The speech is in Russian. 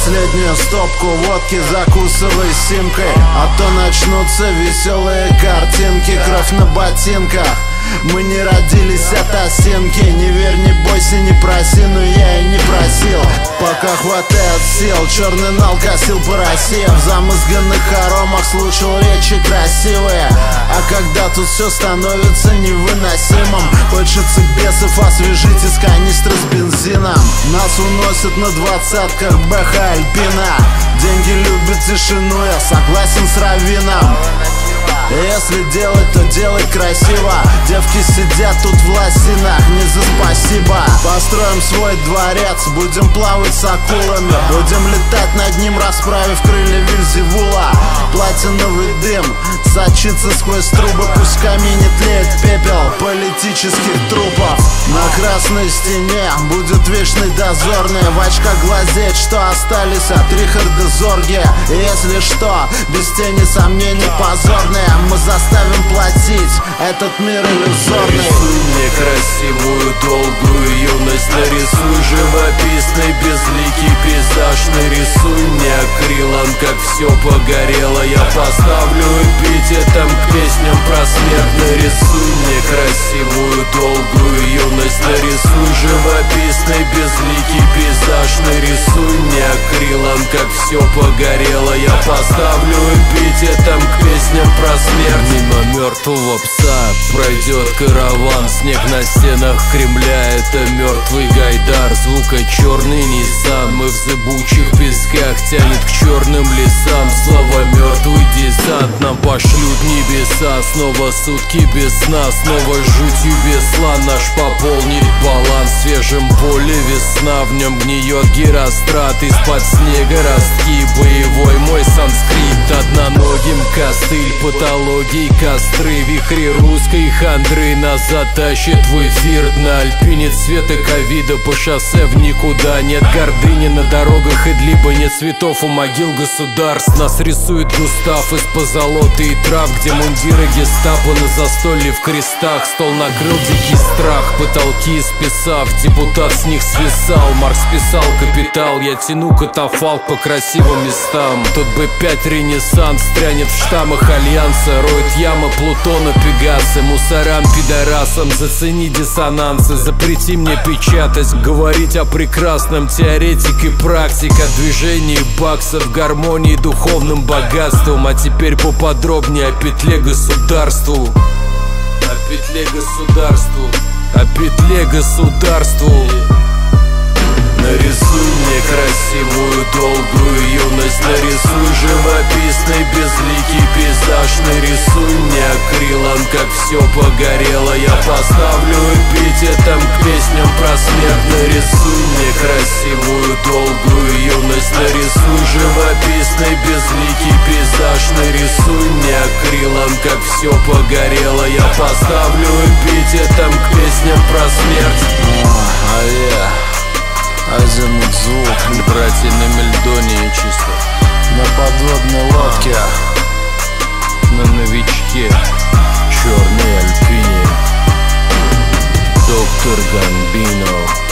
последнюю стопку водки закусывай симкой, а то начнутся веселые картинки. Кровь на ботинках, мы не родились от осинки. Не верь, не бойся, не проси, но я и не просил. Пока хватает сил, черный нал косил по России. В замызганных хоромах слушал речи красивые. А когда тут все становится невыносимым, хочется бесов освежить из канистры с бензином. Нас уносят на двадцатках БХ Альпина. Деньги любят тишину, я согласен с Равином. Если делать, то делать красиво. Девки сидят тут в лосинах, не за спасибо. Построим свой дворец, будем плавать с акулами. Будем летать над ним, расправив крылья Вильзевула. Платиновый дым сочится сквозь трубы. Пусть в камине тлеет пепел политических трупов. На красной стене будет вечный дозорный. В очках глазеть, что остались от Рихарда Зорге. И если что, без тени сомнений позорные, мы заставим платить этот мир иллюзорный. Нарисуй мне красивую, долгую юность. Нарисуй живописный, безликий пейзаж. Нарисуй мне акрилом, как все погорело. Я поставлю эпитетом к песням про смерть. Нарисуй мне красивую, долгую юность. Нарисуй живописный, безликий пейзаж. Нарисуй мне акрилом, как все погорело. Я поставлю эпитетом к песням про смерть. Мимо мертвого пса пройдет караван. Снег на стенах Кремля — это мертвый Гайдар. Звука черный Ниссан. Мы в зыбучих песках, тянет к черным лесам. Слава мертвый десант, нам пошлют небеса. Снова сутки без сна, снова жутью весла. Наш пополнит баланс в свежем поле весна. В нем гниет гирострат, из-под снега ростки. Боевой мой санскрит, одноногим костыль. Патологии, костры, вихри русской хандры. Нас затащит в эфир на Альпине цвета ковида. По шоссе в никуда, нет гордыни на дорогах и либо нет цветов у могил государств. Нас рисует Густав из позолоты и трав, где мундиры гестапо на застолье в крестах. Стол накрыл дикий страх, потолки списав, депутат с них свисал. Маркс писал «Капитал», я тяну катафалк по красивым местам. Тут бы 5 ренессанс стрянет в штаммах Альянса. Роют ямы Плутона, Пегасы, мусорам, пидорасам. Зацени диссонансы, запрети мне печатать, говорить о прекрасном. Теоретик и практик, о движении баксов, гармонии, духовным богатством. А теперь поподробнее о петле государству. О петле государству. О петле государству. Нарисуй мне красивую, долгую юность. Нарисуй живописный, безликий пейзаж. Нарисуй мне акрилом, как все погорело. Я поставлю эпитетом к песням про смерть. Нарисуй мне красивую, долгую юность. Нарисуй живописный, безликий пейзаж. Нарисуй мне акрилом, как все погорело. Я поставлю эпитетом к песням про смерть. Азимут звук, братья на Мельдоне чисто. на подводной лодке, на новичке, черной Альпине. Доктор Гамбино.